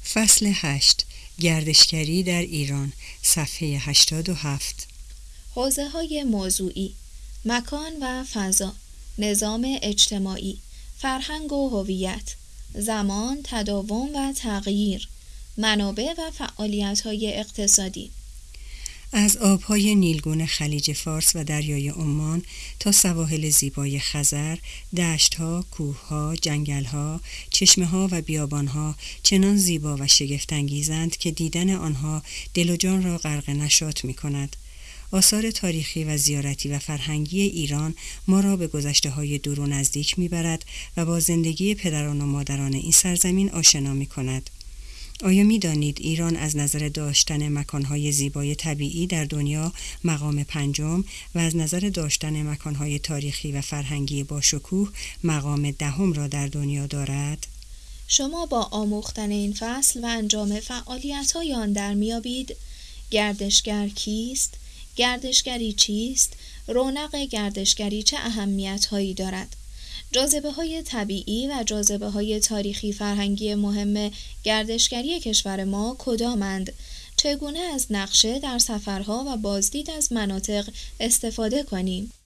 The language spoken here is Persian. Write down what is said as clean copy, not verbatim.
فصل 8. گردشگری در ایران، صفحه 87. حوزه‌های موضوعی: مکان و فضا، نظام اجتماعی، فرهنگ و هویت، زمان، تداوم و تغییر، منابع و فعالیت‌های اقتصادی. از آبهای نیلگون خلیج فارس و دریای عمان تا سواحل زیبای خزر، دشت‌ها، کوه‌ها، جنگل‌ها، چشمه‌ها و بیابان‌ها چنان زیبا و شگفت‌انگیزند که دیدن آنها دل و جان را غرق نشاط می‌کند. آثار تاریخی و زیارتی و فرهنگی ایران ما را به گذشته‌های دور و نزدیک می‌برد و با زندگی پدران و مادران این سرزمین آشنا می‌کند. آیا می دانید ایران از نظر داشتن مکانهای زیبای طبیعی در دنیا مقام 5 و از نظر داشتن مکانهای تاریخی و فرهنگی با شکوه مقام 10 را در دنیا دارد؟ شما با آموختن این فصل و انجام فعالیت‌های آن در میابید گردشگر کیست؟ گردشگری چیست؟ رونق گردشگری چه اهمیت‌هایی دارد؟ جاذبه‌های طبیعی و جاذبه‌های تاریخی فرهنگی مهم گردشگری کشور ما کدامند؟ چگونه از نقشه در سفرها و بازدید از مناطق استفاده کنیم؟